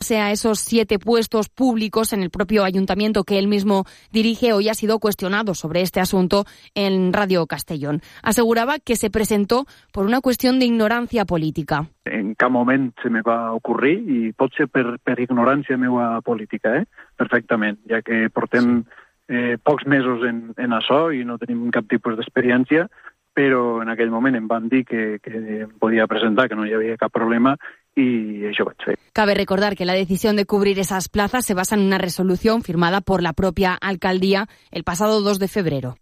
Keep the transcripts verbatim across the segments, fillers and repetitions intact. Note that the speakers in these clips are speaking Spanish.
pese a esos siete puestos públicos en el propio ayuntamiento que él mismo dirige, hoy ha sido cuestionado sobre este asunto en Radio Castellón. Aseguraba que se presentó por una cuestión de ignorancia política. En cap moment se me va ocurrir i pot ser per, per ignorància meva política, eh? Perfectament, ja que portem eh, pocs mesos en, en això i no tenim cap tipus d'experiència, però en aquell moment em van dir que, que em podia presentar, que no hi havia cap problema y eso vaig fer. Cabe recordar que la decisión de cubrir esas plazas se basa en una resolución firmada por la propia alcaldía el pasado dos de febrero.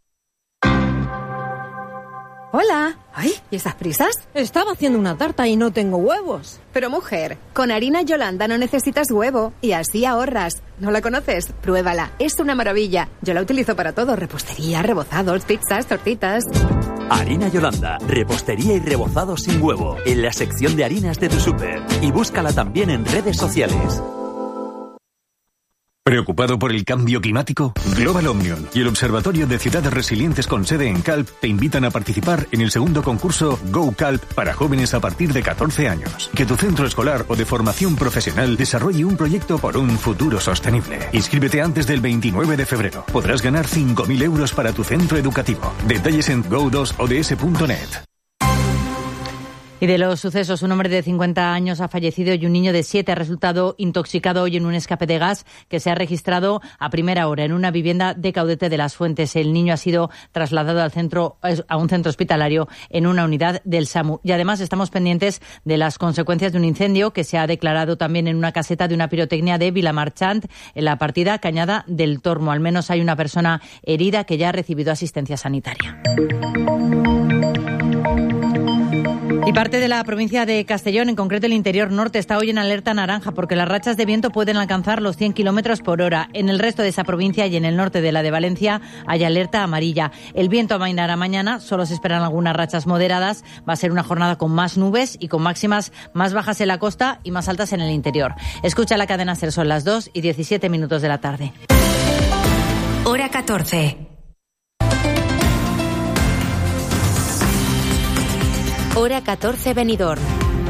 Hola. Ay, ¿y esas prisas? Estaba haciendo una tarta y no tengo huevos. Pero mujer, con harina Yolanda no necesitas huevo y así ahorras. ¿No la conoces? Pruébala, es una maravilla. Yo la utilizo para todo, repostería, rebozados, pizzas, tortitas. Harina Yolanda, repostería y rebozados sin huevo, en la sección de harinas de tu súper. Y búscala también en redes sociales. ¿Preocupado por el cambio climático? Global Omnium y el Observatorio de Ciudades Resilientes con sede en Calp te invitan a participar en el segundo concurso Go Calp para jóvenes a partir de catorce años. Que tu centro escolar o de formación profesional desarrolle un proyecto por un futuro sostenible. Inscríbete antes del veintinueve de febrero. Podrás ganar cinco mil euros para tu centro educativo. Detalles en go dos o d s punto net. Y de los sucesos, un hombre de cincuenta años ha fallecido y un niño de siete ha resultado intoxicado hoy en un escape de gas que se ha registrado a primera hora en una vivienda de Caudete de las Fuentes. El niño ha sido trasladado al centro, a un centro hospitalario en una unidad del SAMU. Y además estamos pendientes de las consecuencias de un incendio que se ha declarado también en una caseta de una pirotecnia de Vilamarchant en la partida Cañada del Tormo. Al menos hay una persona herida que ya ha recibido asistencia sanitaria. Y parte de la provincia de Castellón, en concreto el interior norte, está hoy en alerta naranja porque las rachas de viento pueden alcanzar los cien kilómetros por hora. En el resto de esa provincia y en el norte de la de Valencia hay alerta amarilla. El viento amainará mañana, solo se esperan algunas rachas moderadas. Va a ser una jornada con más nubes y con máximas más bajas en la costa y más altas en el interior. Escucha la cadena SER, son las dos y diecisiete minutos de la tarde. Hora catorce. Hora catorce, Benidorm.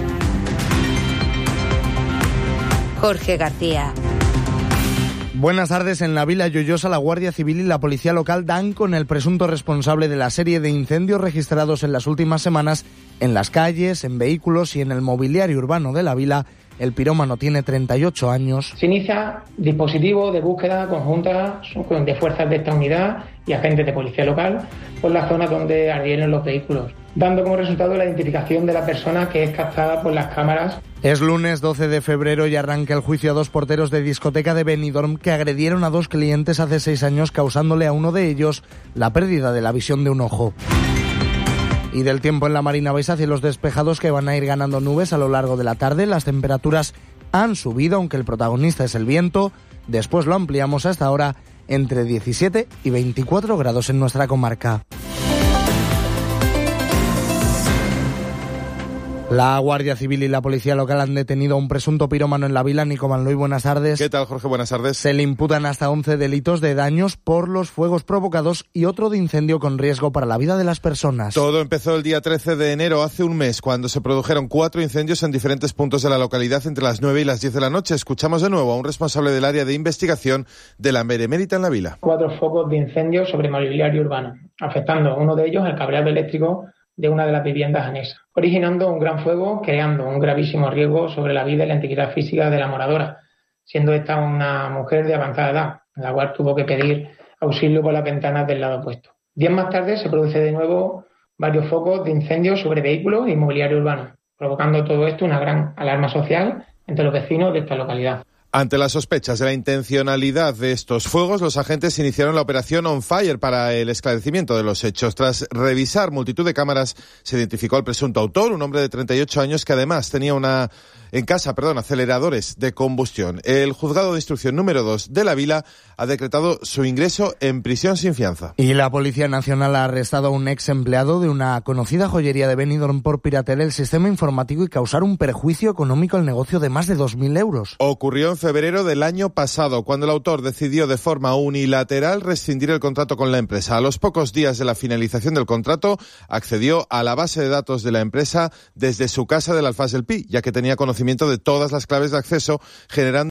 Jorge García. Buenas tardes. En la Vila Lloyosa, la Guardia Civil y la Policía Local dan con el presunto responsable de la serie de incendios registrados en las últimas semanas en las calles, en vehículos y en el mobiliario urbano de la Vila. El pirómano tiene treinta y ocho años. Se inicia dispositivo de búsqueda conjunta de fuerzas de esta unidad y agentes de policía local por las zonas donde ardieron los vehículos, dando como resultado la identificación de la persona que es captada por las cámaras. Es lunes doce de febrero y arranca el juicio a dos porteros de discoteca de Benidorm que agredieron a dos clientes hace seis años, causándole a uno de ellos la pérdida de la visión de un ojo. Y del tiempo en la Marina vais hacia los despejados que van a ir ganando nubes a lo largo de la tarde. Las temperaturas han subido, aunque el protagonista es el viento. Después lo ampliamos hasta ahora entre diecisiete y veinticuatro grados en nuestra comarca. La Guardia Civil y la Policía Local han detenido a un presunto pirómano en la Vila. Nico Manloy, buenas tardes. ¿Qué tal, Jorge? Buenas tardes. Se le imputan hasta once delitos de daños por los fuegos provocados y otro de incendio con riesgo para la vida de las personas. Todo empezó el día trece de enero, hace un mes, cuando se produjeron cuatro incendios en diferentes puntos de la localidad entre las nueve y las diez de la noche. Escuchamos de nuevo a un responsable del área de investigación de la Benemérita en la Vila. Cuatro focos de incendio sobre mobiliario urbano, afectando a uno de ellos el cableado eléctrico de una de las viviendas anexas, originando un gran fuego, creando un gravísimo riesgo sobre la vida y la integridad física de la moradora, siendo esta una mujer de avanzada edad, la cual tuvo que pedir auxilio por las ventanas del lado opuesto. Días más tarde se produce de nuevo varios focos de incendios sobre vehículos y mobiliario urbano, provocando todo esto una gran alarma social entre los vecinos de esta localidad. Ante las sospechas de la intencionalidad de estos fuegos, los agentes iniciaron la operación On Fire para el esclarecimiento de los hechos. Tras revisar multitud de cámaras, se identificó al presunto autor, un hombre de treinta y ocho años que además tenía una en casa, perdón, aceleradores de combustión. El juzgado de instrucción número dos de la Vila ha decretado su ingreso en prisión sin fianza. Y la Policía Nacional ha arrestado a un ex empleado de una conocida joyería de Benidorm por piratear el sistema informático y causar un perjuicio económico al negocio de más de dos mil euros. Ocurrió en febrero del año pasado, cuando el autor decidió de forma unilateral rescindir el contrato con la empresa. A los pocos días de la finalización del contrato, accedió a la base de datos de la empresa desde su casa del Alfàs del Pi, ya que tenía conocimiento de todas las claves de acceso, generando